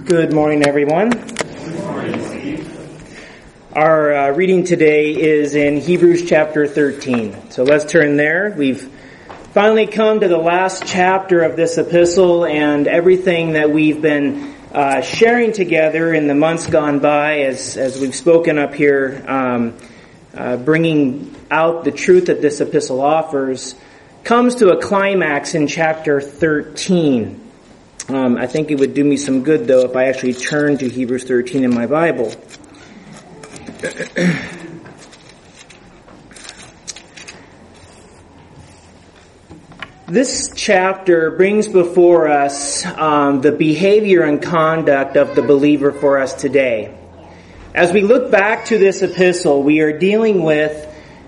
Good morning, everyone. Good morning, Steve. Our reading today is in Hebrews chapter 13. So let's turn there. We've finally come to the last chapter of this epistle, and everything that we've been sharing together in the months gone by as we've spoken up here, bringing out the truth that this epistle offers, comes to a climax in chapter 13. I think it would do me some good, though, if I actually turned to Hebrews 13 in my Bible. This chapter brings before us the behavior and conduct of the believer for us today. As we look back to this epistle, we are dealing with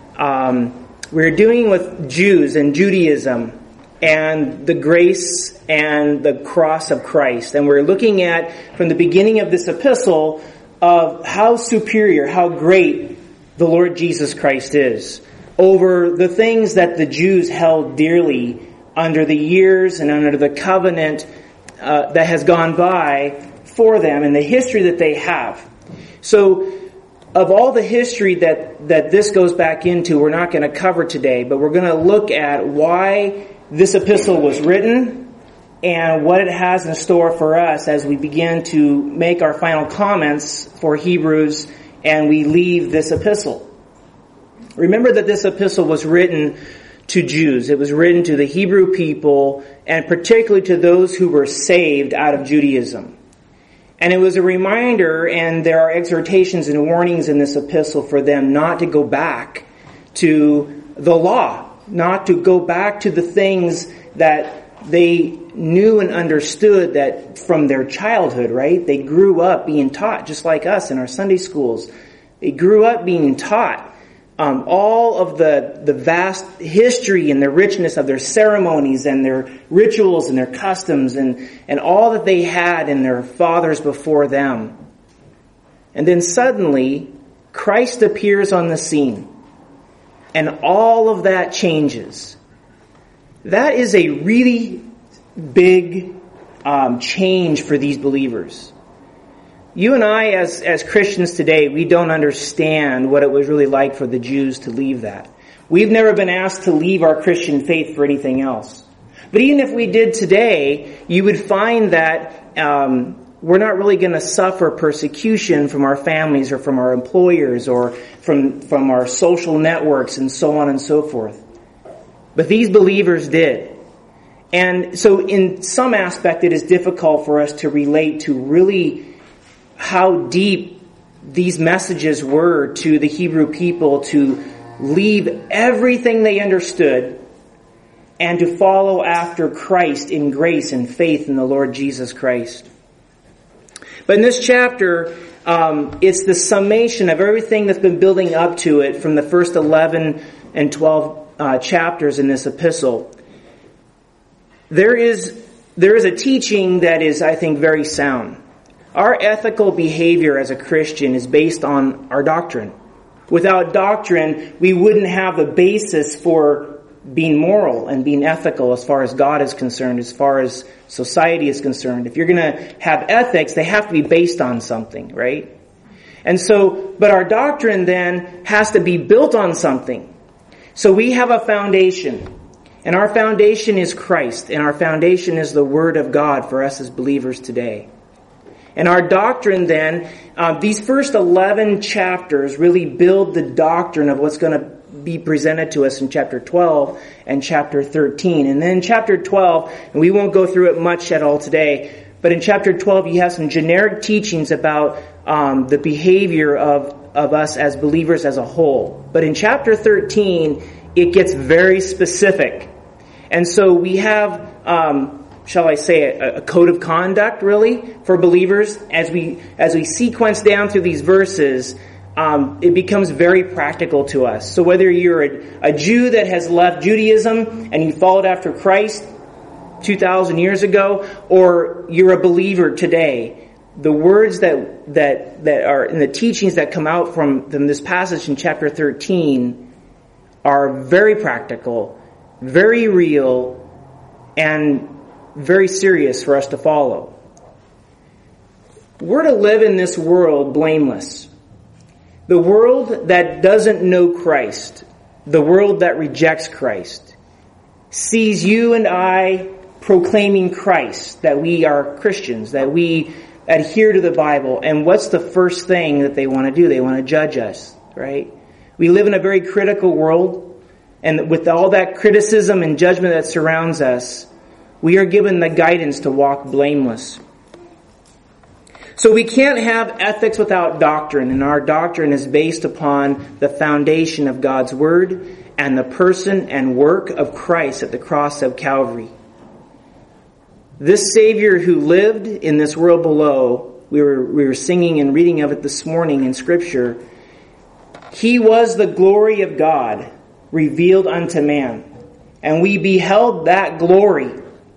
Jews and Judaism and the grace and the cross of Christ. And we're looking at, from the beginning of this epistle, of how superior, how great the Lord Jesus Christ is over the things that the Jews held dearly under the years and under the covenant that has gone by for them and the history that they have. So, of all the history that this goes back into, we're not going to cover today, but we're going to look at why this epistle was written and what it has in store for us as we begin to make our final comments for Hebrews and we leave this epistle. Remember that this epistle was written to Jews. It was written to the Hebrew people, and particularly to those who were saved out of Judaism. And it was a reminder, and there are exhortations and warnings in this epistle for them not to go back to the law, not to go back to the things that they knew and understood that from their childhood, right? They grew up being taught, just like us in our Sunday schools. They grew up being taught all of the vast history and the richness of their ceremonies and their rituals and their customs and all that they had in their fathers before them. And then suddenly, Christ appears on the scene. And all of that changes. That is a really big change for these believers. You and I, as Christians today, we don't understand what it was really like for the Jews to leave that. We've never been asked to leave our Christian faith for anything else. But even if we did today, you would find that we're not really going to suffer persecution from our families or from our employers or from our social networks and so on and so forth. But these believers did. And so in some aspect it is difficult for us to relate to really how deep these messages were to the Hebrew people to leave everything they understood and to follow after Christ in grace and faith in the Lord Jesus Christ. But in this chapter, it's the summation of everything that's been building up to it from the first 11 and 12 chapters in this epistle. There is a teaching that is, I think, very sound. Our ethical behavior as a Christian is based on our doctrine. Without doctrine, we wouldn't have a basis for being moral and being ethical as far as God is concerned, as far as society is concerned. If you're going to have ethics, they have to be based on something, right? And so, but our doctrine then has to be built on something. So we have a foundation. And our foundation is Christ. And our foundation is the Word of God for us as believers today. And our doctrine then, these first 11 chapters really build the doctrine of what's going to be presented to us in chapter 12 and chapter 13. And then in chapter 12, and we won't go through it much at all today, but in chapter 12 you have some generic teachings about the behavior of us as believers as a whole. But in chapter 13, it gets very specific. And so we have, shall I say, a code of conduct, really, for believers. As we sequence down through these verses, it becomes very practical to us. So whether you're a Jew that has left Judaism and you followed after Christ 2,000 years ago, or you're a believer today, the words that are in the teachings that come out from this passage in chapter 13 are very practical, very real, and very serious for us to follow. we're to live in this world blameless. The world that doesn't know Christ, the world that rejects Christ, sees you and I proclaiming Christ, that we are Christians, that we adhere to the Bible. And what's the first thing that they want to do? They want to judge us, right? We live in a very critical world, and with all that criticism and judgment that surrounds us, we are given the guidance to walk blameless. So we can't have ethics without doctrine, and our doctrine is based upon the foundation of God's Word and the person and work of Christ at the cross of Calvary. This Savior who lived in this world below, we were singing and reading of it this morning in Scripture, He was the glory of God revealed unto man. And we beheld that glory.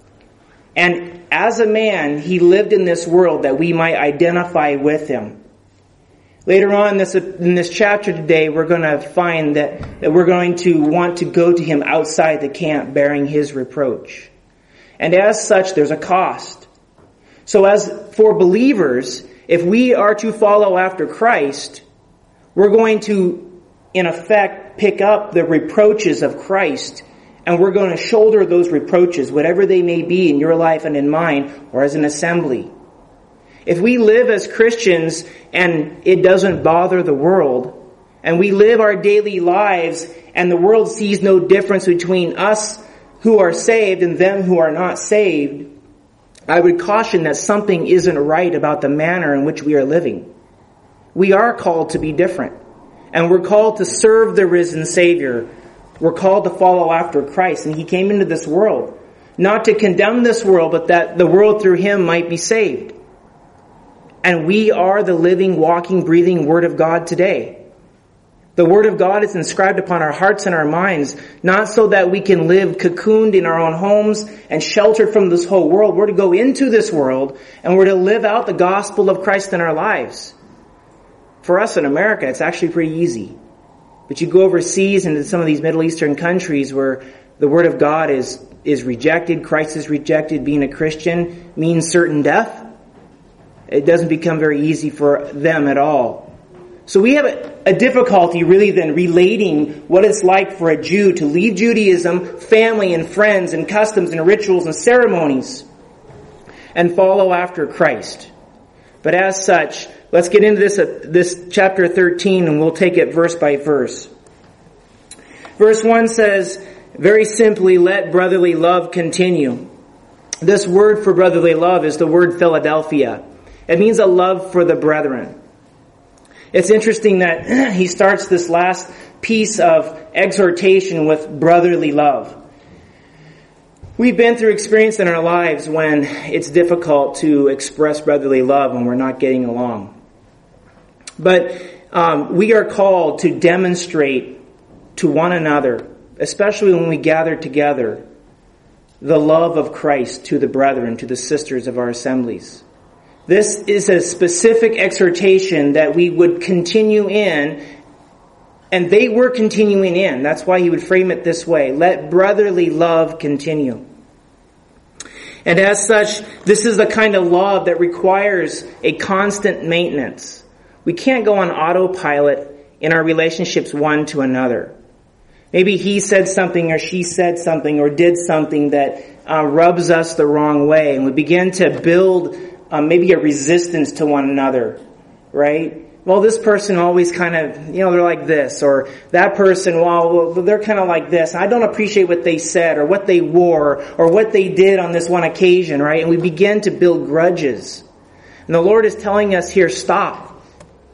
And as a man, He lived in this world that we might identify with Him. Later on in this chapter today, we're going to find that we're going to want to go to Him outside the camp bearing His reproach. And as such, there's a cost. So as for believers, if we are to follow after Christ, we're going to, in effect, pick up the reproaches of Christ, and we're going to shoulder those reproaches, whatever they may be in your life and in mine, or as an assembly. If we live as Christians and it doesn't bother the world, and we live our daily lives and the world sees no difference between us who are saved and them who are not saved, I would caution that something isn't right about the manner in which we are living. We are called to be different. And we're called to serve the risen Savior. We're called to follow after Christ. And He came into this world, not to condemn this world, but that the world through Him might be saved. And we are the living, walking, breathing Word of God today. The Word of God is inscribed upon our hearts and our minds, not so that we can live cocooned in our own homes and sheltered from this whole world. We're to go into this world and we're to live out the gospel of Christ in our lives. For us in America, it's actually pretty easy. But you go overseas into some of these Middle Eastern countries where the Word of God is rejected, Christ is rejected, being a Christian means certain death. It doesn't become very easy for them at all. So we have a difficulty really then relating what it's like for a Jew to leave Judaism, family and friends and customs and rituals and ceremonies and follow after Christ. But as such, let's get into this chapter 13 and we'll take it verse by verse. Verse 1 says, very simply, let brotherly love continue. This word for brotherly love is the word Philadelphia. It means a love for the brethren. It's interesting that he starts this last piece of exhortation with brotherly love. We've been through experience in our lives when it's difficult to express brotherly love when we're not getting along. But we are called to demonstrate to one another, especially when we gather together, the love of Christ to the brethren, to the sisters of our assemblies. This is a specific exhortation that we would continue in, and they were continuing in. That's why he would frame it this way. Let brotherly love continue. And as such, this is the kind of love that requires a constant maintenance. We can't go on autopilot in our relationships one to another. Maybe he said something or she said something or did something that rubs us the wrong way, and we begin to build maybe a resistance to one another, right? Well, this person always kind of, they're like this, or that person, well, they're kind of like this. I don't appreciate what they said or what they wore or what they did on this one occasion, right? And we begin to build grudges. And the Lord is telling us here, stop.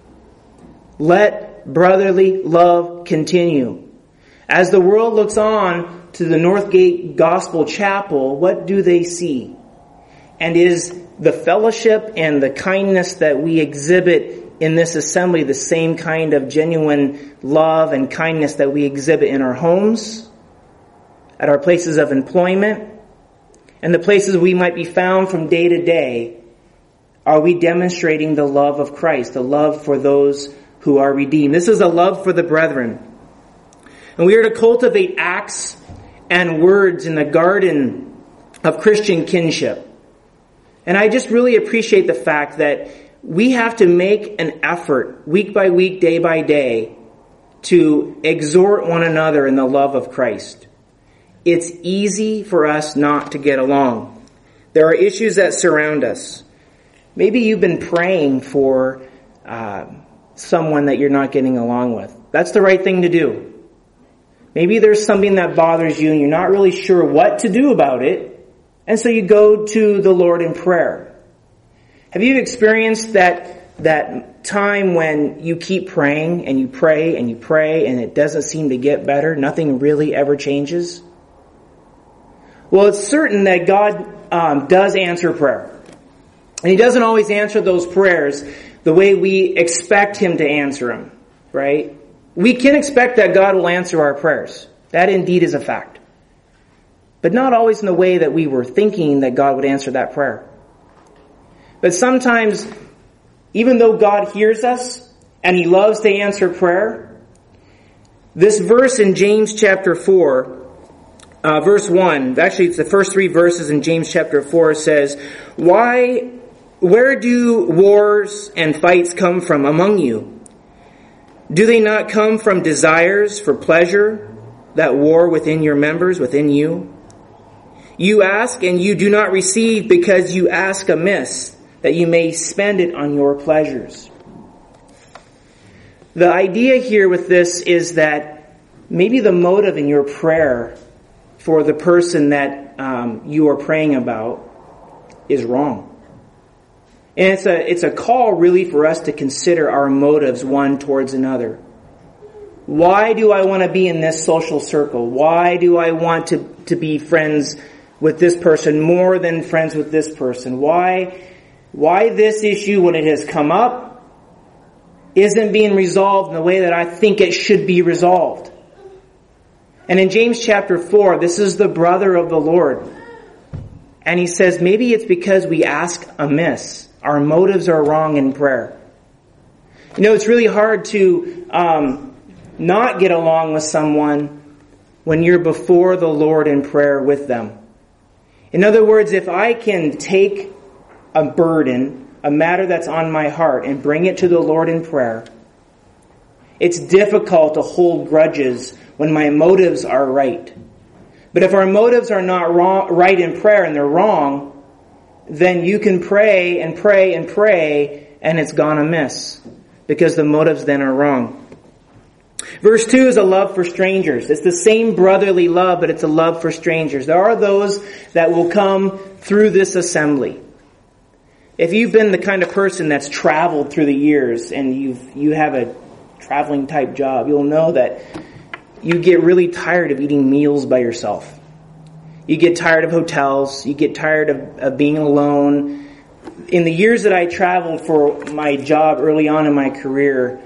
Let brotherly love continue. As the world looks on to the Northgate Gospel Chapel, what do they see? And is the fellowship and the kindness that we exhibit in this assembly the same kind of genuine love and kindness that we exhibit in our homes, at our places of employment, and the places we might be found from day to day? Are we demonstrating the love of Christ, the love for those who are redeemed? This is a love for the brethren. And we are to cultivate acts and words in the garden of Christian kinship. And I just really appreciate the fact that we have to make an effort, week by week, day by day, to exhort one another in the love of Christ. It's easy for us not to get along. There are issues that surround us. Maybe you've been praying for someone that you're not getting along with. That's the right thing to do. Maybe there's something that bothers you and you're not really sure what to do about it, and so you go to the Lord in prayer. Have you experienced that time when you keep praying and you pray and you pray and it doesn't seem to get better? Nothing really ever changes? Well, it's certain that God does answer prayer. And He doesn't always answer those prayers the way we expect Him to answer them, right? We can expect that God will answer our prayers. That indeed is a fact. But not always in the way that we were thinking that God would answer that prayer. But sometimes, even though God hears us and He loves to answer prayer, this verse in James chapter 4, verse 1, actually it's the first 3 verses in James chapter 4, says, where do wars and fights come from among you? Do they not come from desires for pleasure that war within your members, within you? You ask and you do not receive because you ask amiss, that you may spend it on your pleasures. The idea here with this is that maybe the motive in your prayer for the person that you are praying about is wrong. And it's a call really for us to consider our motives one towards another. Why do I want to be in this social circle? Why do I want to be friends with this person more than friends with this person? Why this issue, when it has come up, isn't being resolved in the way that I think it should be resolved? And in James chapter 4, this is the brother of the Lord. And he says, maybe it's because we ask amiss. Our motives are wrong in prayer. You know, it's really hard to not get along with someone when you're before the Lord in prayer with them. In other words, if I can take a burden, a matter that's on my heart, and bring it to the Lord in prayer, it's difficult to hold grudges when my motives are right. But if our motives are not right in prayer and they're wrong, then you can pray and pray and pray and it's gone amiss because the motives then are wrong. Verse 2 is a love for strangers. It's the same brotherly love, but it's a love for strangers. There are those that will come through this assembly. If you've been the kind of person that's traveled through the years and you have a traveling type job, you'll know that you get really tired of eating meals by yourself. You get tired of hotels. You get tired of being alone. In the years that I traveled for my job early on in my career,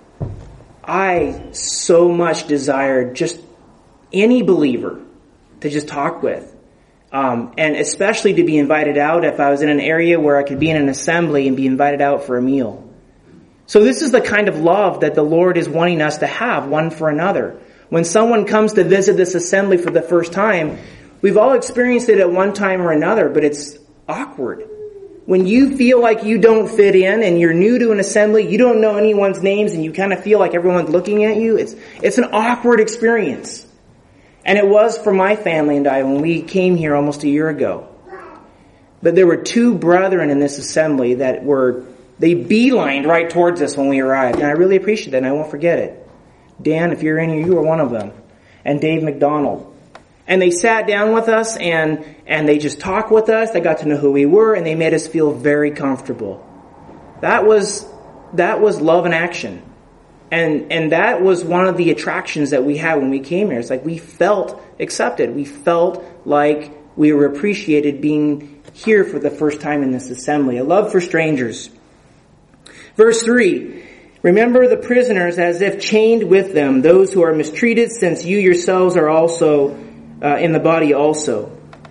I so much desired just any believer to just talk with. And especially to be invited out if I was in an area where I could be in an assembly and be invited out for a meal. So this is the kind of love that the Lord is wanting us to have one for another. When someone comes to visit this assembly for the first time, we've all experienced it at one time or another, but it's awkward. When you feel like you don't fit in and you're new to an assembly, you don't know anyone's names and you kind of feel like everyone's looking at you, it's an awkward experience. And it was for my family and I when we came here almost a year ago. But there were 2 brethren in this assembly that they beelined right towards us when we arrived. And I really appreciate that and I won't forget it. Dan, if you're in here, you were one of them. And Dave McDonald. And they sat down with us and they just talked with us. They got to know who we were and they made us feel very comfortable. That was love in action. And that was one of the attractions that we had when we came here. It's like we felt accepted. We felt like we were appreciated being here for the first time in this assembly. A love for strangers. Verse 3. Remember the prisoners as if chained with them, those who are mistreated, since you yourselves are also in the body also.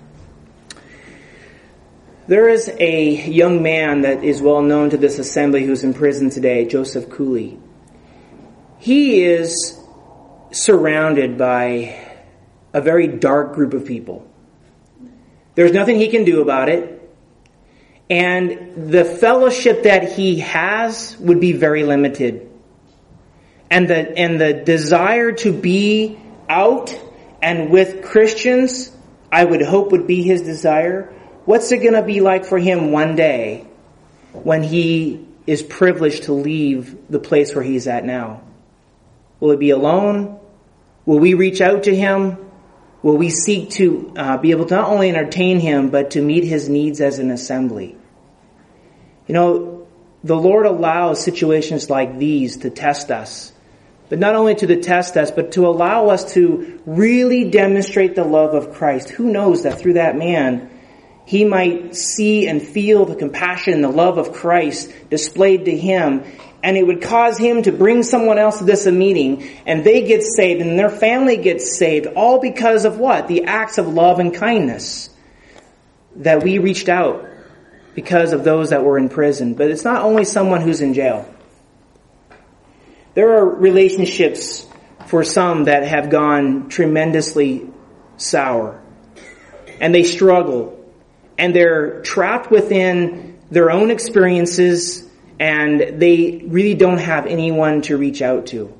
There is a young man that is well known to this assembly who's in prison today, Joseph Cooley. He is surrounded by a very dark group of people. There's nothing he can do about it. And the fellowship that he has would be very limited. And the desire to be out and with Christians, I would hope would be his desire. What's it going to be like for him one day when he is privileged to leave the place where he's at now? Will it be alone? Will we reach out to him? Will we seek to be able to not only entertain him, but to meet his needs as an assembly? You know, the Lord allows situations like these to test us. But not only to test us, but to allow us to really demonstrate the love of Christ. Who knows that through that man, he might see and feel the compassion and the love of Christ displayed to him. And it would cause him to bring someone else to this meeting, and they get saved, and their family gets saved, all because of what? The acts of love and kindness that we reached out because of those that were in prison. But it's not only someone who's in jail. There are relationships for some that have gone tremendously sour, and they struggle, and they're trapped within their own experiences, and they really don't have anyone to reach out to.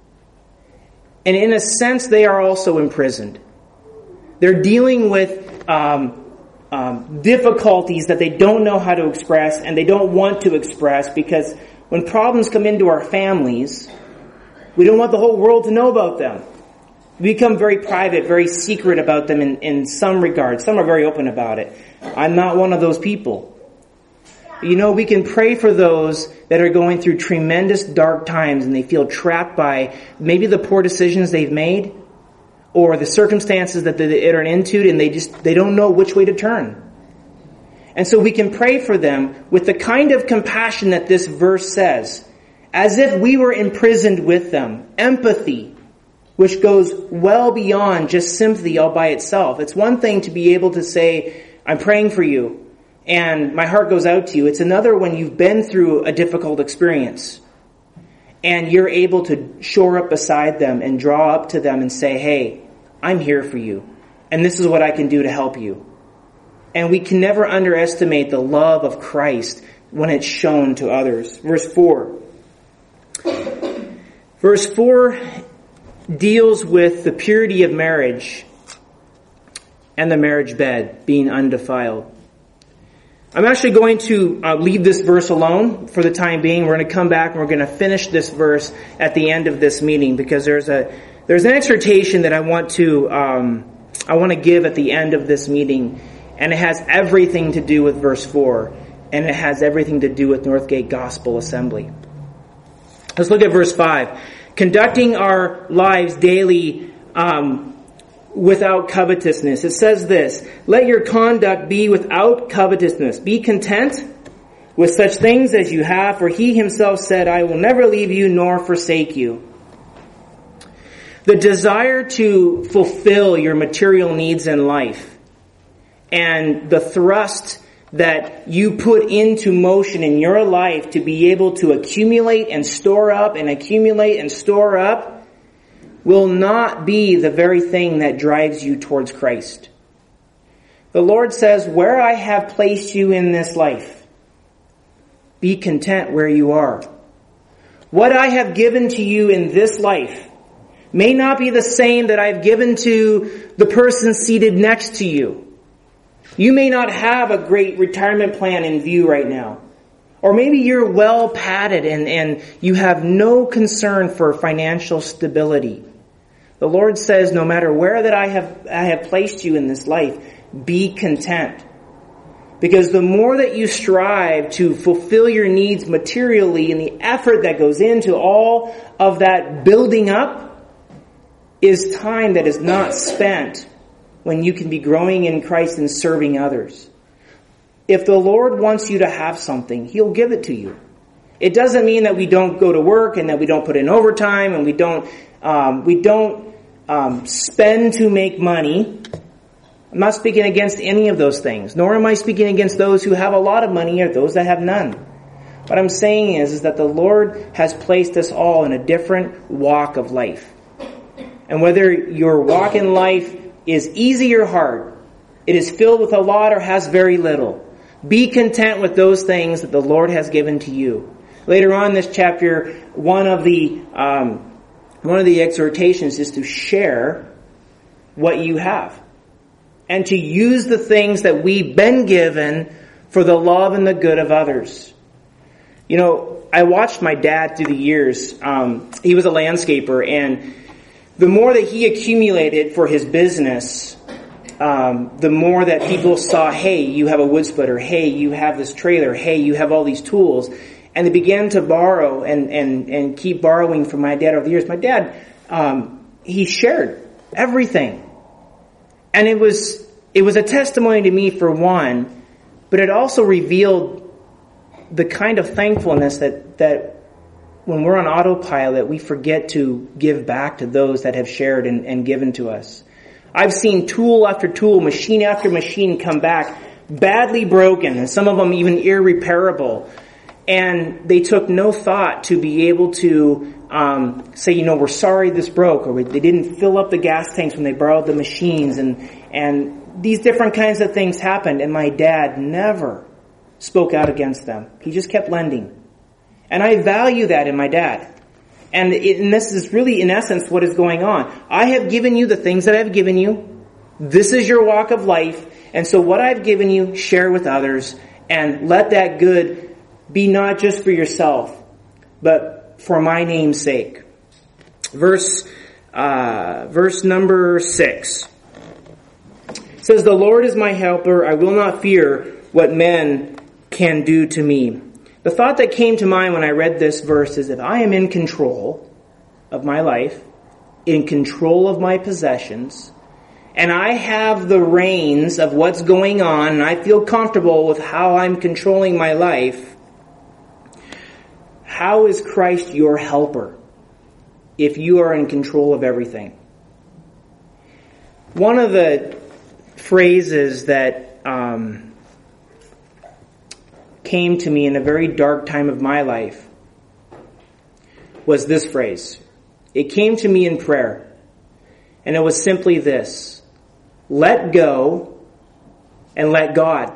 And in a sense, they are also imprisoned. They're dealing with difficulties that they don't know how to express, and they don't want to express, because when problems come into our families, we don't want the whole world to know about them. We become very private, very secret about them in some regards. Some are very open about it. I'm not one of those people. You know, we can pray for those that are going through tremendous dark times and they feel trapped by maybe the poor decisions they've made or the circumstances that they enter into, and they don't know which way to turn. And so we can pray for them with the kind of compassion that this verse says, as if we were imprisoned with them. Empathy, which goes well beyond just sympathy all by itself. It's one thing to be able to say, I'm praying for you, and my heart goes out to you. It's another when you've been through a difficult experience, and you're able to shore up beside them and draw up to them and say, hey, I'm here for you, and this is what I can do to help you. And we can never underestimate the love of Christ when it's shown to others. Verse 4. Verse 4 deals with the purity of marriage and the marriage bed being undefiled. I'm actually going to leave this verse alone for the time being. We're going to come back and we're going to finish this verse at the end of this meeting, because there's an exhortation that I want to give at the end of this meeting. And it has everything to do with verse 4. And it has everything to do with Northgate Gospel Assembly. Let's look at verse 5. Conducting our lives daily without covetousness. It says this, let your conduct be without covetousness. Be content with such things as you have, for he himself said, I will never leave you nor forsake you. The desire to fulfill your material needs in life and the thrust that you put into motion in your life to be able to accumulate and store up and accumulate and store up will not be the very thing that drives you towards Christ. The Lord says, where I have placed you in this life, be content where you are. What I have given to you in this life may not be the same that I've given to the person seated next to you. You may not have a great retirement plan in view right now. Or maybe you're well padded and you have no concern for financial stability. The Lord says, no matter where that I have placed you in this life, be content. Because the more that you strive to fulfill your needs materially, and the effort that goes into all of that building up is time that is not spent when you can be growing in Christ and serving others. If the Lord wants you to have something, He'll give it to you. It doesn't mean that we don't go to work and that we don't put in overtime and we don't spend to make money. I'm not speaking against any of those things, nor am I speaking against those who have a lot of money or those that have none. What I'm saying is that the Lord has placed us all in a different walk of life. And whether your walk in life is easy or hard, it is filled with a lot or has very little, Be content with those things that the Lord has given to you. Later on in this chapter, one of the exhortations is to share what you have. And to use the things that we've been given for the love and the good of others. You know, I watched my dad through the years. He was a landscaper, and the more that he accumulated for his business, the more that people saw, hey, you have a wood splitter, hey, you have this trailer, hey, you have all these tools. And they began to borrow and keep borrowing from my dad over the years. My dad, he shared everything. And it was a testimony to me for one, but it also revealed the kind of thankfulness that when we're on autopilot, we forget to give back to those that have shared and given to us. I've seen tool after tool, machine after machine come back badly broken, and some of them even irreparable. And they took no thought to be able to say, you know, we're sorry this broke, or they didn't fill up the gas tanks when they borrowed the machines, and these different kinds of things happened, and my dad never spoke out against them. He just kept lending. And I value that in my dad. And this is really, in essence, what is going on. I have given you the things that I have given you. This is your walk of life. And so what I've given you, share with others, and let that good be not just for yourself, but for my name's sake. Verse number 6 says, "The Lord is my helper. I will not fear what men can do to me." The thought that came to mind when I read this verse is, if I am in control of my life, in control of my possessions, and I have the reins of what's going on, and I feel comfortable with how I'm controlling my life, how is Christ your helper if you are in control of everything? One of the phrases that came to me in a very dark time of my life was this phrase. It came to me in prayer, and it was simply this: let go and let God.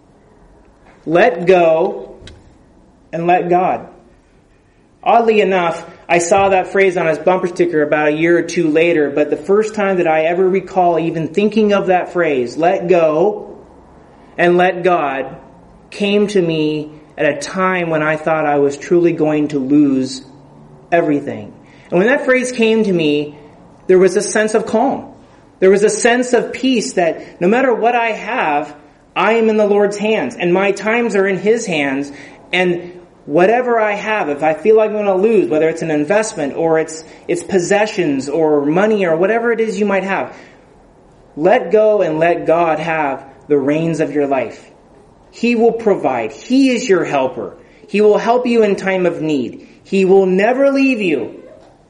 Let go and let God. Oddly enough, I saw that phrase on his bumper sticker about a year or two later, but the first time that I ever recall even thinking of that phrase, let go and let God, came to me at a time when I thought I was truly going to lose everything. And when that phrase came to me, there was a sense of calm. There was a sense of peace that no matter what I have, I am in the Lord's hands, and my times are in His hands, and whatever I have, if I feel like I'm going to lose, whether it's an investment or it's possessions or money or whatever it is you might have, let go and let God have the reins of your life. He will provide. He is your helper. He will help you in time of need. He will never leave you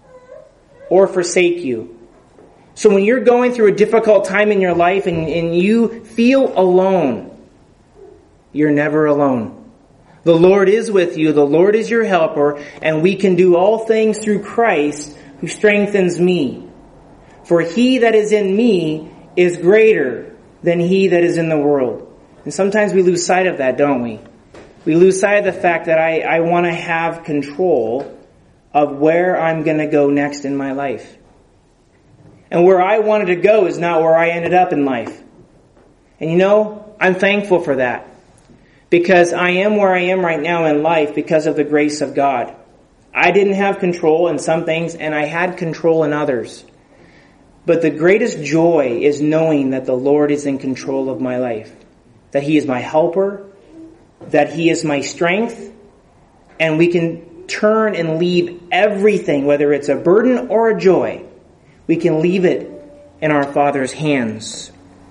or forsake you. So when you're going through a difficult time in your life and you feel alone, you're never alone. The Lord is with you. The Lord is your helper, and we can do all things through Christ who strengthens me. For he that is in me is greater than he that is in the world. And sometimes we lose sight of that, don't we? We lose sight of the fact that I want to have control of where I'm going to go next in my life. And where I wanted to go is not where I ended up in life. And you know, I'm thankful for that. Because I am where I am right now in life because of the grace of God. I didn't have control in some things, and I had control in others. But the greatest joy is knowing that the Lord is in control of my life. That He is my helper, that He is my strength, and we can turn and leave everything, whether it's a burden or a joy, we can leave it in our Father's hands.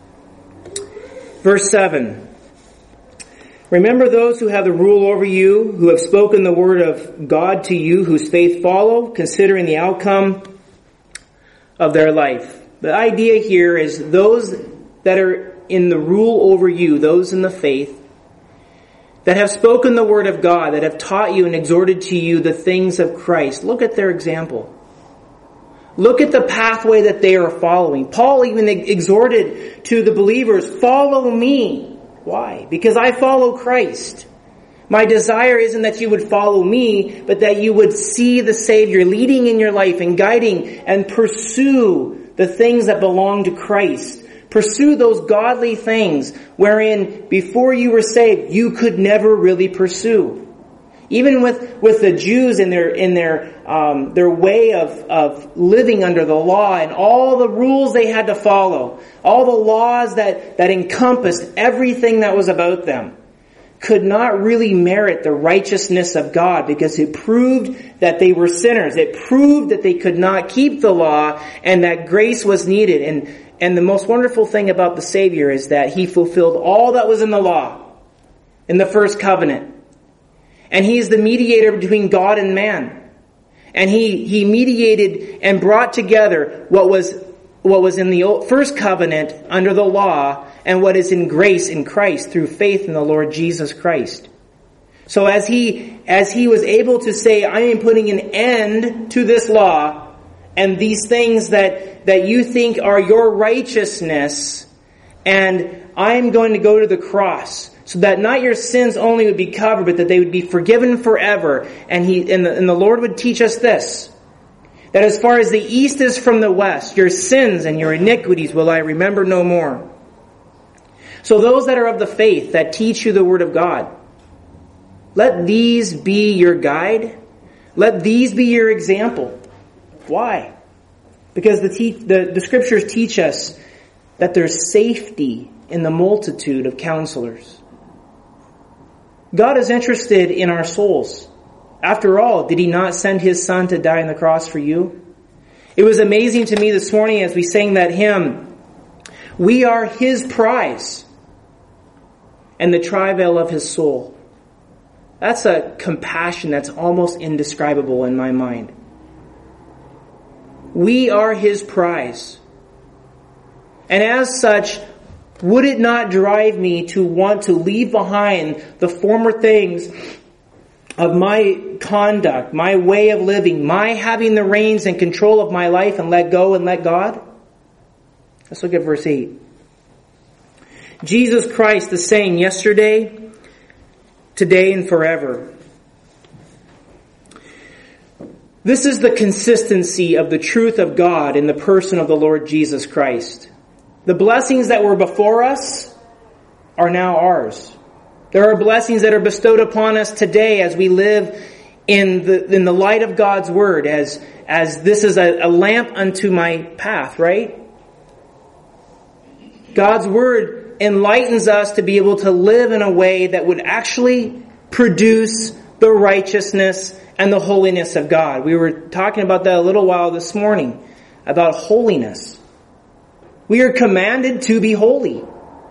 Verse 7. Remember those who have the rule over you, who have spoken the word of God to you, whose faith follow, considering the outcome of their life. The idea here is those that are in the rule over you, those in the faith, that have spoken the word of God, that have taught you and exhorted to you the things of Christ. Look at their example. Look at the pathway that they are following. Paul even exhorted to the believers, follow me. Why? Because I follow Christ. My desire isn't that you would follow me, but that you would see the Savior leading in your life and guiding and pursue the things that belong to Christ. Pursue those godly things wherein before you were saved, you could never really pursue. Even with the Jews in their way of living under the law and all the rules they had to follow, all the laws that encompassed everything that was about them, could not really merit the righteousness of God because it proved that they were sinners. It proved that they could not keep the law and that grace was needed. And the most wonderful thing about the Savior is that He fulfilled all that was in the law in the first covenant. And He is the mediator between God and man. And He mediated and brought together what was in the first covenant under the law and what is in grace in Christ through faith in the Lord Jesus Christ. So as he was able to say, I am putting an end to this law and these things that you think are your righteousness, and I'm going to go to the cross so that not your sins only would be covered, but that they would be forgiven forever. And the Lord would teach us this, that as far as the east is from the west, your sins and your iniquities will I remember no more. So those that are of the faith, that teach you the Word of God, let these be your guide. Let these be your example. Why? Because the Scriptures teach us that there's safety in the multitude of counselors. God is interested in our souls. After all, did He not send His Son to die on the cross for you? It was amazing to me this morning as we sang that hymn, we are His prize and the travail of His soul. That's a compassion that's almost indescribable in my mind. We are His prize. And as such, would it not drive me to want to leave behind the former things of my conduct, my way of living, my having the reins and control of my life and let go and let God? Let's look at verse 8. Jesus Christ the same yesterday, today, and forever. This is the consistency of the truth of God in the person of the Lord Jesus Christ. The blessings that were before us are now ours. There are blessings that are bestowed upon us today as we live in the light of God's Word, as this is a lamp unto my path, right? God's Word enlightens us to be able to live in a way that would actually produce the righteousness and the holiness of God. We were talking about that a little while this morning, about holiness. We are commanded to be holy.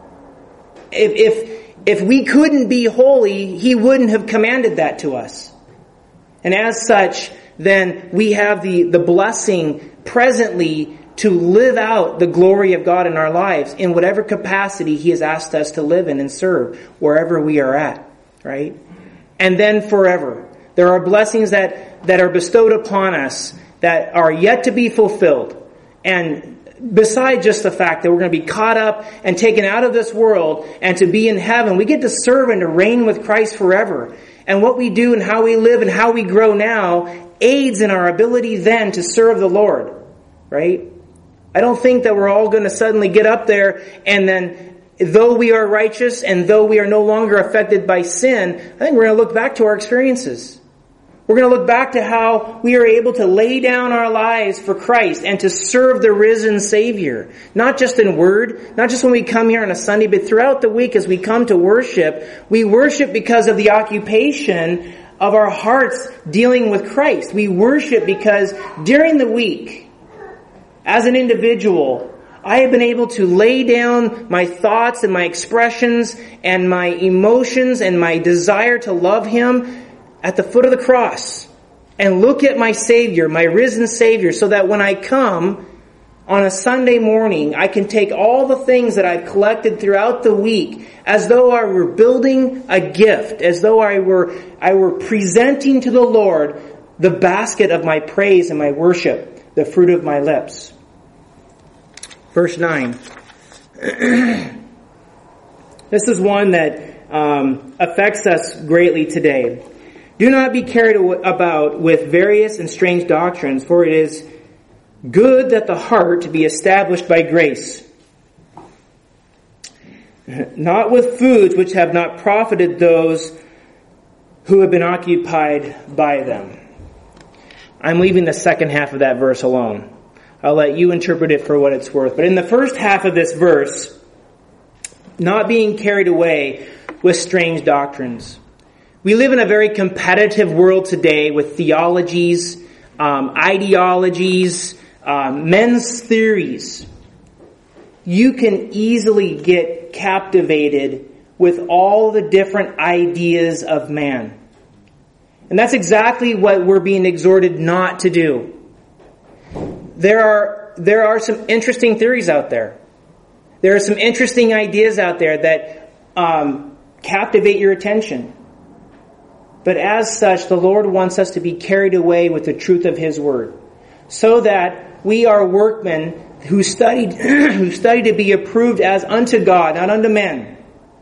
If we couldn't be holy, He wouldn't have commanded that to us. And as such, then we have the blessing presently to live out the glory of God in our lives in whatever capacity He has asked us to live in and serve, wherever we are at, right? And then forever. There are blessings that are bestowed upon us that are yet to be fulfilled. And beside just the fact that we're going to be caught up and taken out of this world and to be in heaven, we get to serve and to reign with Christ forever. And what we do and how we live and how we grow now aids in our ability then to serve the Lord, right? I don't think that we're all going to suddenly get up there and then, though we are righteous and though we are no longer affected by sin, I think we're going to look back to our experiences. We're going to look back to how we are able to lay down our lives for Christ and to serve the risen Savior. Not just in word, not just when we come here on a Sunday, but throughout the week as we come to worship. We worship because of the occupation of our hearts dealing with Christ. We worship because during the week, as an individual, I have been able to lay down my thoughts and my expressions and my emotions and my desire to love Him at the foot of the cross and look at my Savior, my risen Savior, so that when I come on a Sunday morning, I can take all the things that I've collected throughout the week as though I were building a gift, as though I were presenting to the Lord the basket of my praise and my worship, the fruit of my lips. Verse 9. This is one that affects us greatly today. Do not be carried about with various and strange doctrines, for it is good that the heart be established by grace, not with foods which have not profited those who have been occupied by them. I'm leaving the second half of that verse alone. I'll let you interpret it for what it's worth. But in the first half of this verse, not being carried away with strange doctrines. We live in a very competitive world today with theologies, ideologies, men's theories. You can easily get captivated with all the different ideas of man. And that's exactly what we're being exhorted not to do. There are some interesting theories out there. There are some interesting ideas out there that captivate your attention. But as such, the Lord wants us to be carried away with the truth of His Word, so that we are workmen who studied to be approved as unto God, not unto men.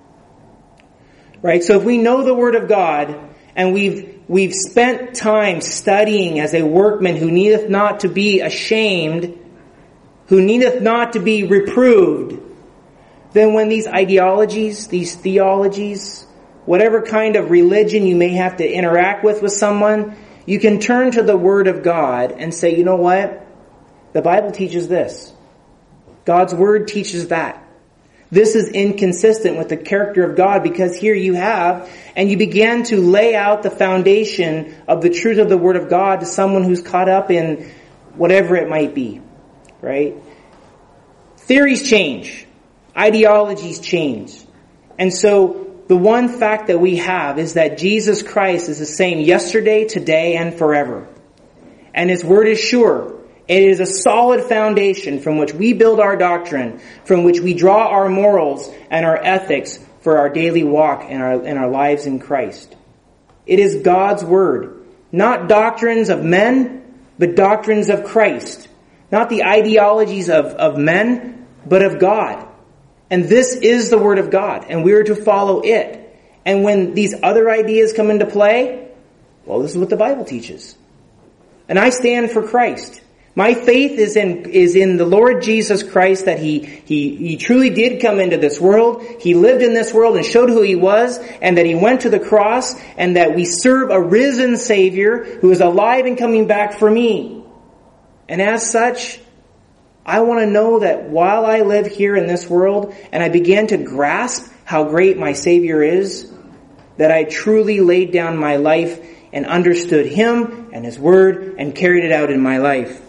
Right? So if we know the Word of God, and we've spent time studying as a workman who needeth not to be ashamed, who needeth not to be reproved, then when these ideologies, these theologies, whatever kind of religion you may have to interact with someone, you can turn to the Word of God and say, you know what? The Bible teaches this. God's Word teaches that. This is inconsistent with the character of God, because here you have, and you begin to lay out the foundation of the truth of the Word of God to someone who's caught up in whatever it might be. Right? Theories change. Ideologies change. And so the one fact that we have is that Jesus Christ is the same yesterday, today, and forever. And His Word is sure. It is a solid foundation from which we build our doctrine, from which we draw our morals and our ethics for our daily walk and our lives in Christ. It is God's Word. Not doctrines of men, but doctrines of Christ. Not the ideologies of men, but of God. And this is the Word of God, and we are to follow it. And when these other ideas come into play, well, this is what the Bible teaches. And I stand for Christ. My faith is in the Lord Jesus Christ, that He truly did come into this world. He lived in this world and showed who He was, and that He went to the cross, and that we serve a risen Savior who is alive and coming back for me. And as such, I want to know that while I live here in this world and I begin to grasp how great my Savior is, that I truly laid down my life and understood Him and His Word and carried it out in my life.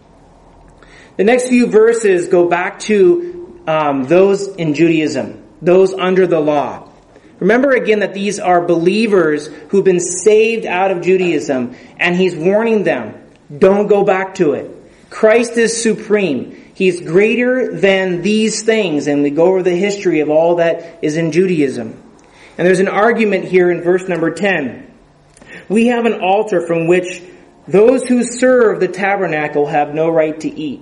The next few verses go back to those in Judaism, those under the law. Remember again that these are believers who've been saved out of Judaism, and He's warning them, don't go back to it. Christ is supreme. He's greater than these things. And we go over the history of all that is in Judaism. And there's an argument here in verse number 10. We have an altar from which those who serve the tabernacle have no right to eat.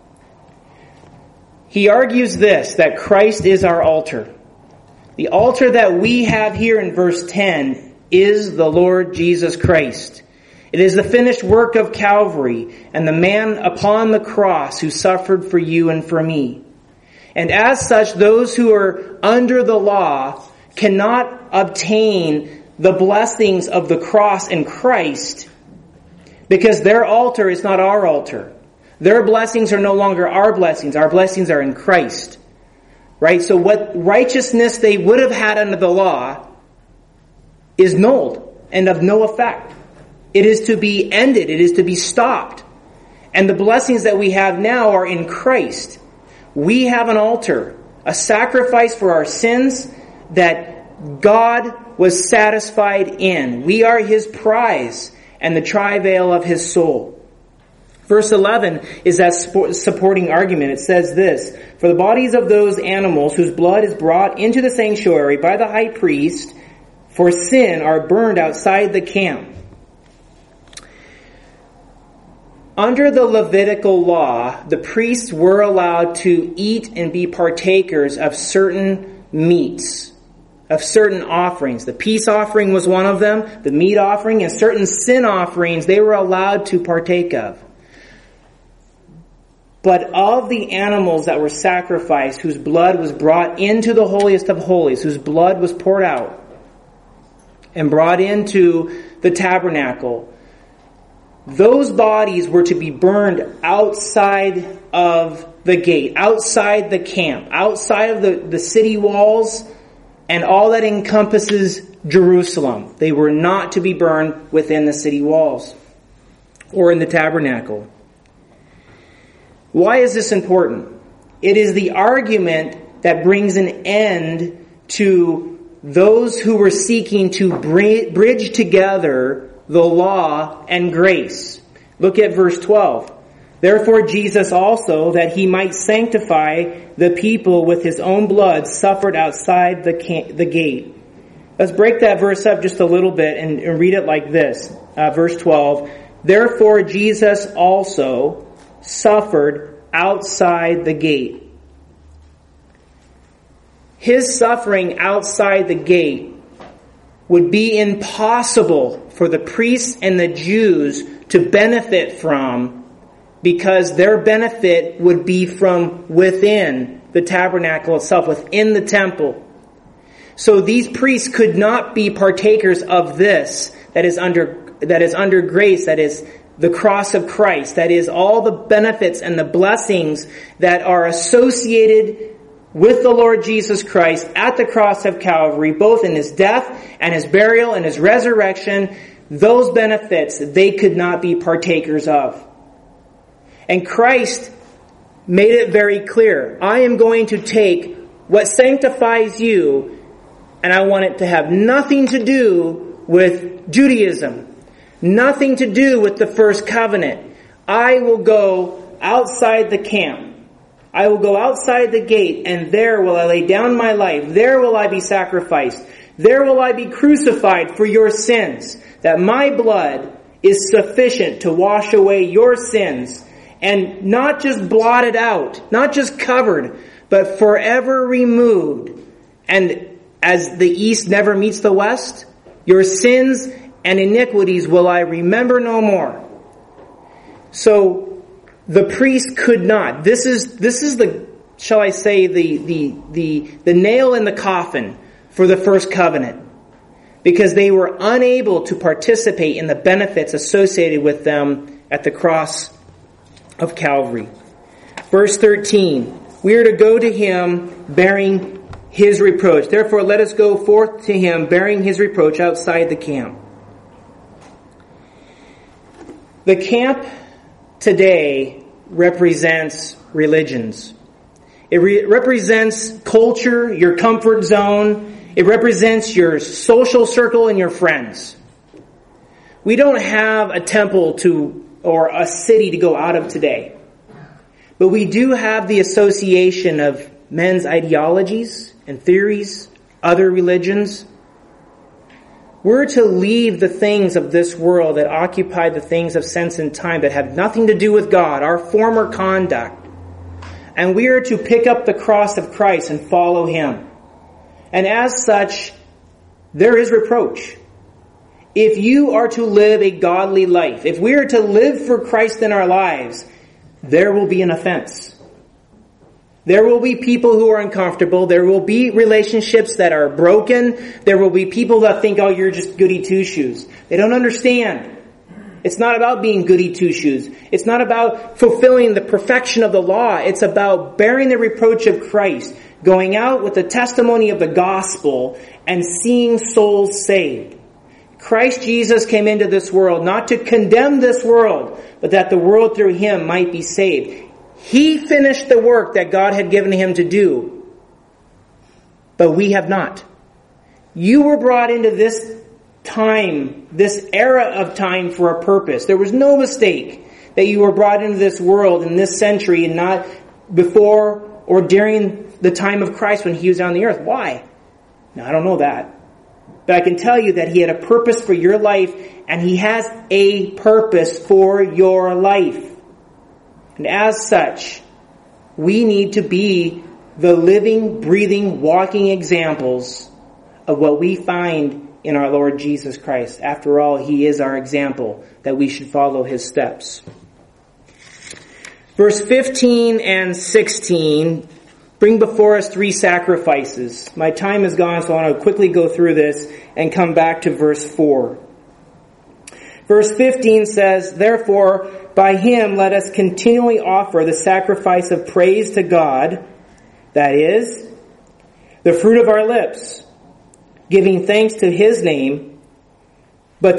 He argues this, that Christ is our altar. The altar that we have here in verse 10 is the Lord Jesus Christ. It is the finished work of Calvary and the man upon the cross who suffered for you and for me. And as such, those who are under the law cannot obtain the blessings of the cross in Christ, because their altar is not our altar. Their blessings are no longer our blessings. Our blessings are in Christ. Right? So what righteousness they would have had under the law is nulled and of no effect. It is to be ended. It is to be stopped. And the blessings that we have now are in Christ. We have an altar, a sacrifice for our sins that God was satisfied in. We are His prize and the travail of His soul. Verse 11 is that supporting argument. It says this, for the bodies of those animals whose blood is brought into the sanctuary by the high priest for sin are burned outside the camp. Under the Levitical law, the priests were allowed to eat and be partakers of certain meats. of certain offerings. The peace offering was one of them, the meat offering, and certain sin offerings they were allowed to partake of. But of the animals that were sacrificed, whose blood was brought into the holiest of holies, whose blood was poured out and brought into the tabernacle, those bodies were to be burned outside of the gate, outside the camp, outside of the city walls and all that encompasses Jerusalem. They were not to be burned within the city walls or in the tabernacle. Why is this important? It is the argument that brings an end to those who were seeking to bridge together the law and grace. Look at verse 12. Therefore Jesus also, that he might sanctify the people with his own blood, suffered outside the gate. Let's break that verse up just a little bit and read it like this. Verse 12. Therefore Jesus also suffered outside the gate. His suffering outside the gate would be impossible for the priests and the Jews to benefit from, because their benefit would be from within the tabernacle itself, within the temple. So these priests could not be partakers of this that is under grace, that is the cross of Christ, that is all the benefits and the blessings that are associated with the Lord Jesus Christ at the cross of Calvary, both in his death and his burial and his resurrection. Those benefits they could not be partakers of. And Christ made it very clear. I am going to take what sanctifies you, and I want it to have nothing to do with Judaism, nothing to do with the first covenant. I will go outside the camp. I will go outside the gate, and there will I lay down my life. There will I be sacrificed. There will I be crucified for your sins, that my blood is sufficient to wash away your sins, and not just blotted out, not just covered, but forever removed. And as the east never meets the west, your sins and iniquities will I remember no more. So the priest could not. This is the, shall I say, the nail in the coffin for the first covenant, because they were unable to participate in the benefits associated with them at the cross of Calvary. Verse 13, we are to go to him bearing his reproach. Therefore, let us go forth to him bearing his reproach outside the camp. The camp today represents religions. It represents culture, your comfort zone. It represents your social circle and your friends. We don't have a temple or a city to go out of today. But we do have the association of men's ideologies and theories, other religions. We're to leave the things of this world that occupy the things of sense and time, that have nothing to do with God, our former conduct. And we are to pick up the cross of Christ and follow him. And as such, there is reproach. If you are to live a godly life, if we are to live for Christ in our lives, there will be an offense. There will be people who are uncomfortable. There will be relationships that are broken. There will be people that think, oh, you're just goody two-shoes. They don't understand. It's not about being goody two-shoes. It's not about fulfilling the perfection of the law. It's about bearing the reproach of Christ, going out with the testimony of the gospel and seeing souls saved. Christ Jesus came into this world not to condemn this world, but that the world through him might be saved. He finished the work that God had given him to do, but we have not. You were brought into this time, this era of time for a purpose. There was no mistake that you were brought into this world in this century and not before or during the time of Christ when he was on the earth. Why? Now, I don't know that. But I can tell you that he had a purpose for your life, and he has a purpose for your life. And as such, we need to be the living, breathing, walking examples of what we find in our Lord Jesus Christ. After all, He is our example, that we should follow His steps. Verse 15 and 16 bring before us 3 sacrifices. My time is gone, so I want to quickly go through this and come back to verse 4. Verse 15 says, "Therefore, by Him let us continually offer the sacrifice of praise to God, that is, the fruit of our lips, giving thanks to His name, verse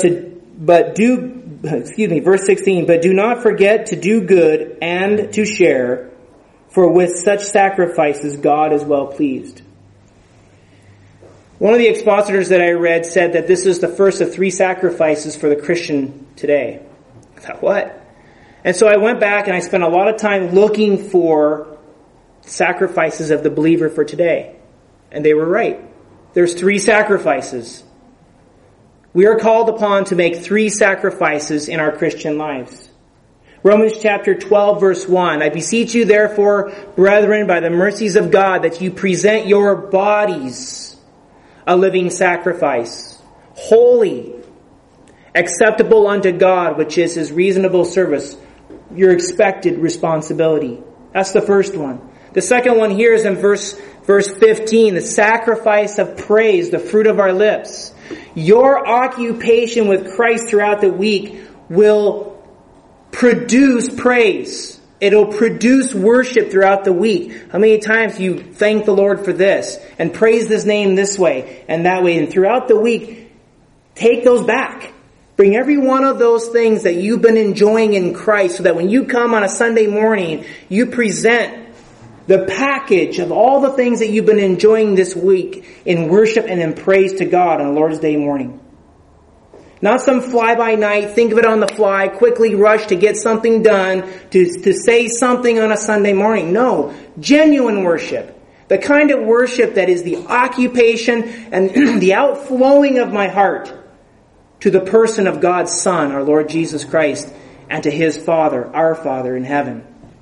16, but do not forget to do good and to share, for with such sacrifices God is well pleased." One of the expositors that I read said that this is the first of 3 sacrifices for the Christian today. I thought, what? And so I went back and I spent a lot of time looking for sacrifices of the believer for today. And they were right. There's 3 sacrifices. We are called upon to make 3 sacrifices in our Christian lives. Romans chapter 12 verse 1, "I beseech you therefore, brethren, by the mercies of God, that you present your bodies a living sacrifice, holy, acceptable unto God, which is His reasonable service," your expected responsibility. That's the first one. The second one here is in verse 15, the sacrifice of praise, the fruit of our lips. Your occupation with Christ throughout the week will produce praise. It'll produce worship throughout the week. How many times you thank the Lord for this and praise His name this way and that way, and throughout the week, take those back. Bring every one of those things that you've been enjoying in Christ, so that when you come on a Sunday morning, you present the package of all the things that you've been enjoying this week in worship and in praise to God on Lord's Day morning. Not some fly-by-night, think of it on the fly, quickly rush to get something done, to say something on a Sunday morning. No, genuine worship. The kind of worship that is the occupation and the outflowing of my heart to the person of God's Son, our Lord Jesus Christ, and to His Father, our Father in heaven.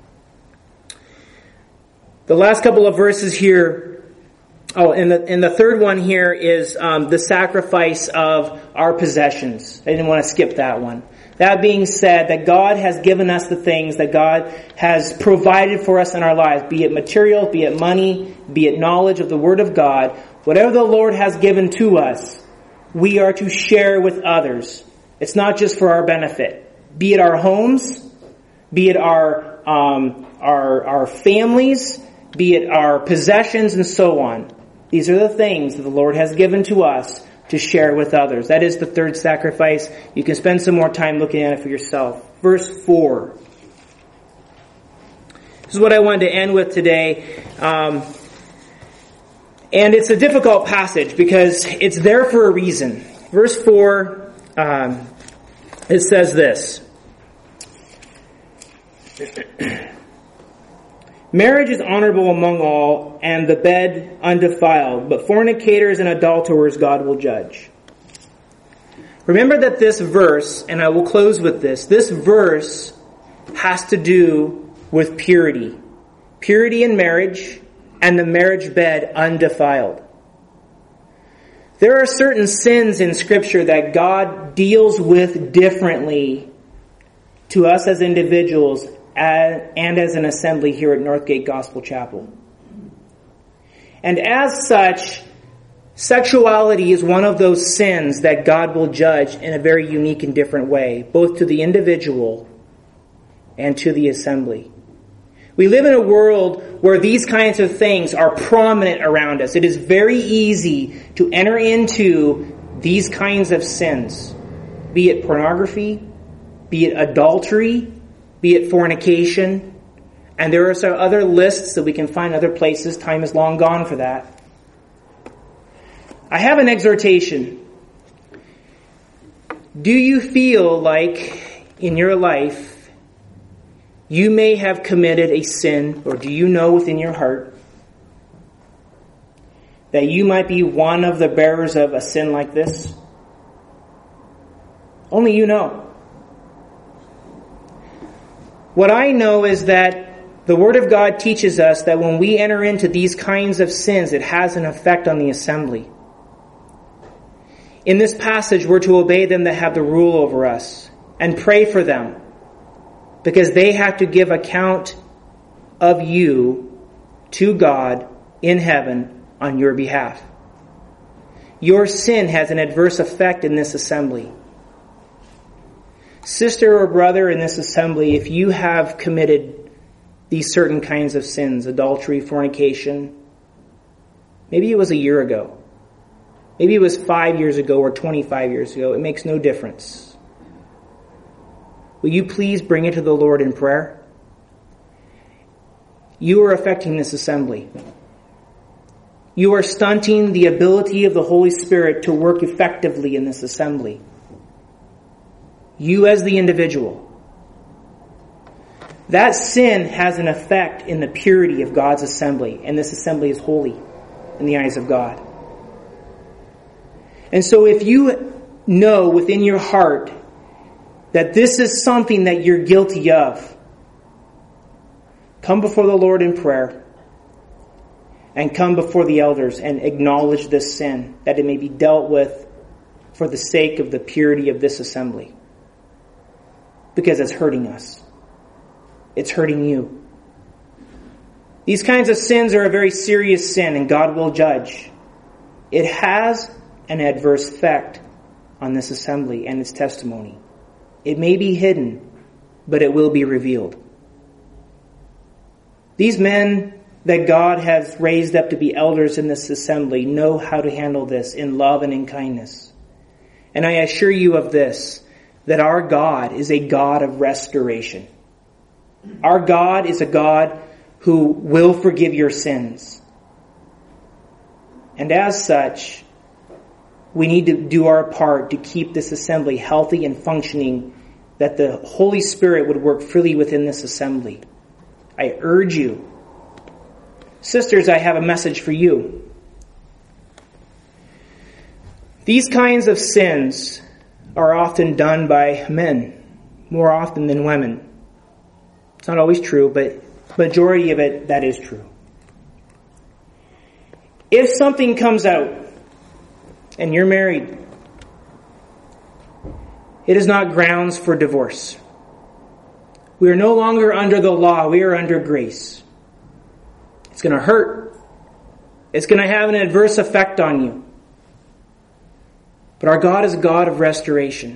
The last couple of verses here, and the third one here is the sacrifice of our possessions. I didn't want to skip that one. That being said, that God has given us the things that God has provided for us in our lives, be it material, be it money, be it knowledge of the Word of God. Whatever the Lord has given to us, we are to share with others. It's not just for our benefit. Be it our homes, be it our families, be it our possessions, and so on. These are the things that the Lord has given to us to share with others. That is the third sacrifice. You can spend some more time looking at it for yourself. Verse 4. This is what I wanted to end with today. And it's a difficult passage because it's there for a reason. Verse 4, it says this. Marriage is honorable among all, and the bed undefiled, but fornicators and adulterers God will judge. Remember that this verse, and I will close with this verse has to do with purity. Purity in marriage, and the marriage bed undefiled. There are certain sins in Scripture that God deals with differently to us as individuals and as an assembly here at Northgate Gospel Chapel. And as such, sexuality is one of those sins that God will judge in a very unique and different way, both to the individual and to the assembly. We live in a world where these kinds of things are prominent around us. It is very easy to enter into these kinds of sins, be it pornography, be it adultery, be it fornication, and there are some other lists that we can find other places. Time is long gone for that. I have an exhortation. Do you feel like in your life you may have committed a sin, or do you know within your heart that you might be one of the bearers of a sin like this? Only you know. What I know is that the Word of God teaches us that when we enter into these kinds of sins, it has an effect on the assembly. In this passage, we're to obey them that have the rule over us and pray for them, because they have to give account of you to God in heaven on your behalf. Your sin has an adverse effect in this assembly. Sister or brother in this assembly, if you have committed these certain kinds of sins, adultery, fornication, maybe it was a year ago, maybe it was 5 years ago or 25 years ago, it makes no difference. Will you please bring it to the Lord in prayer? You are affecting this assembly. You are stunting the ability of the Holy Spirit to work effectively in this assembly. You as the individual. That sin has an effect in the purity of God's assembly, and this assembly is holy in the eyes of God. And so if you know within your heart that this is something that you're guilty of, come before the Lord in prayer and come before the elders and acknowledge this sin, that it may be dealt with for the sake of the purity of this assembly. Because it's hurting us. It's hurting you. These kinds of sins are a very serious sin, and God will judge. It has an adverse effect on this assembly and its testimony. It may be hidden, but it will be revealed. These men that God has raised up to be elders in this assembly know how to handle this in love and in kindness. And I assure you of this, that our God is a God of restoration. Our God is a God who will forgive your sins. And as such, we need to do our part to keep this assembly healthy and functioning, that the Holy Spirit would work freely within this assembly. I urge you. Sisters, I have a message for you. These kinds of sins are often done by men, more often than women. It's not always true, but majority of it, that is true. If something comes out and you're married, it is not grounds for divorce. We are no longer under the law. We are under grace. It's going to hurt. It's going to have an adverse effect on you. But our God is a God of restoration.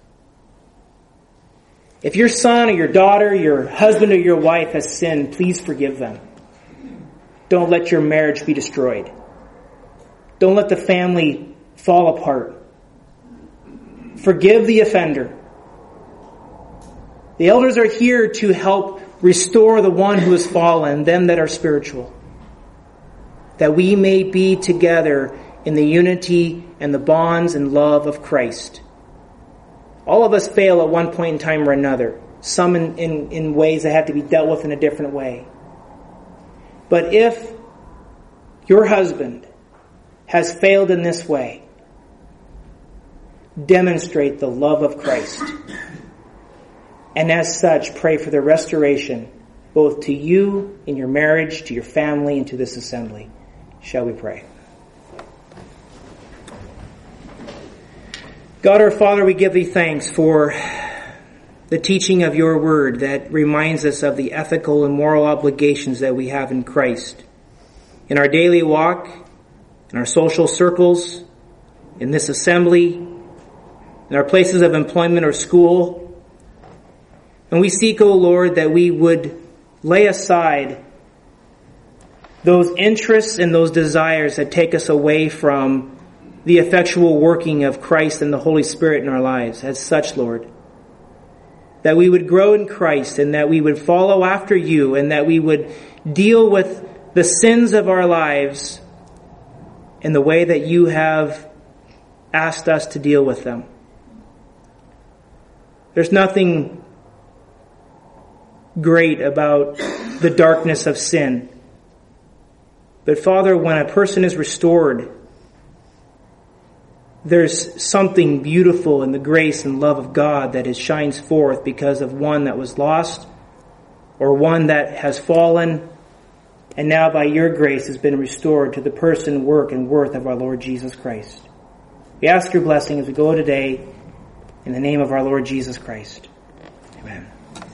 If your son or your daughter, your husband or your wife has sinned, please forgive them. Don't let your marriage be destroyed. Don't let the family fall apart. Forgive the offender. The elders are here to help restore the one who has fallen, them that are spiritual, that we may be together in the unity and the bonds and love of Christ. All of us fail at one point in time or another, some in ways that have to be dealt with in a different way. But if your husband has failed in this way, demonstrate the love of Christ. And as such, pray for the restoration, both to you in your marriage, to your family, and to this assembly. Shall we pray? God our Father, we give thee thanks for the teaching of your word that reminds us of the ethical and moral obligations that we have in Christ. In our daily walk, in our social circles, in this assembly, in our places of employment or school. And we seek, O Lord, that we would lay aside those interests and those desires that take us away from the effectual working of Christ and the Holy Spirit in our lives. As such, Lord, that we would grow in Christ and that we would follow after you and that we would deal with the sins of our lives in the way that you have asked us to deal with them. There's nothing great about the darkness of sin. But Father, when a person is restored, there's something beautiful in the grace and love of God that shines forth because of one that was lost or one that has fallen and now by your grace has been restored to the person, work, and worth of our Lord Jesus Christ. We ask your blessing as we go today in the name of our Lord Jesus Christ. Amen.